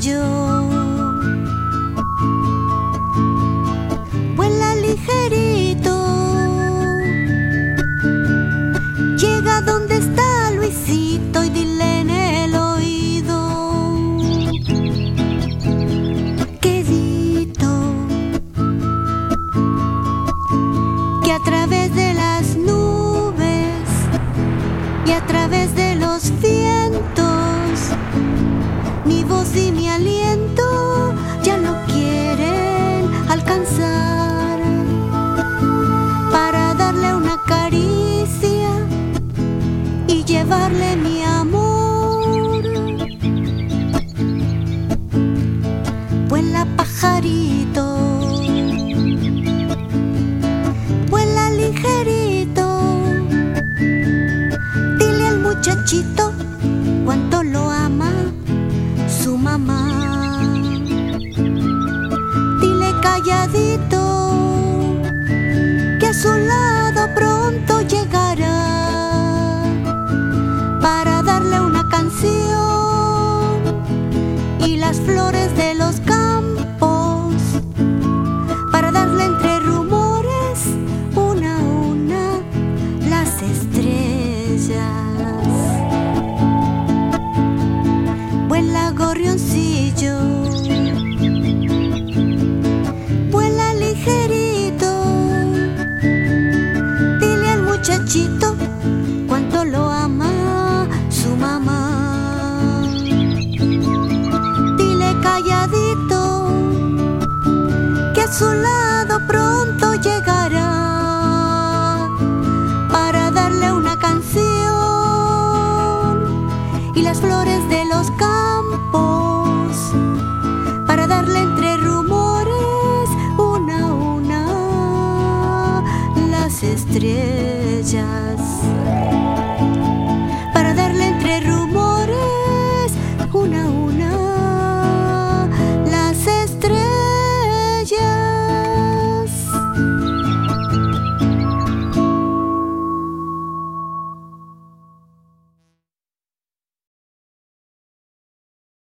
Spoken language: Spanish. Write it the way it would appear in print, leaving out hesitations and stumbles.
carboncillo. Vuela ligerito, llega donde está Luisito y dile en el oído, quedito, que a través de las nubes y a través de los vientos, mi voz y mi aliento ya no quieren alcanzar para darle una caricia y llevarle mi amor. Vuela pajarito, vuela ligerito, dile al muchachito cuánto lo ama su mamá. Dile calladito que a su lado pronto llegará para darle una canción y las flores de los campos, para darle entre rumores una a una las estrellas. Vuela gorrioncillo, vuela ligerito, dile al muchachito cuánto lo ama su mamá. Dile calladito que a su lado pronto llegará para darle una canción y las flores de los campos, para darle entre rumores una a una las estrellas.